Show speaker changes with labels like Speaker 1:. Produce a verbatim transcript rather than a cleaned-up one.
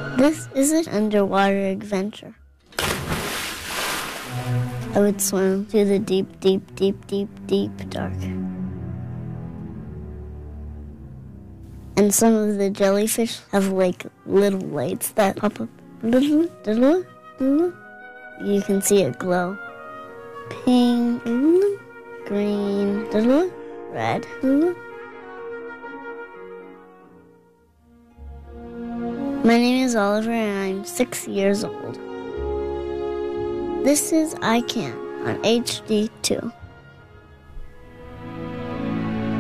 Speaker 1: This is an underwater adventure. I would swim through the deep, deep, deep, deep, deep dark. And some of the jellyfish have like little lights that pop up. You can see it glow. Pink, green, red. My name is Oliver and I'm six years old. This is I Can on H D two.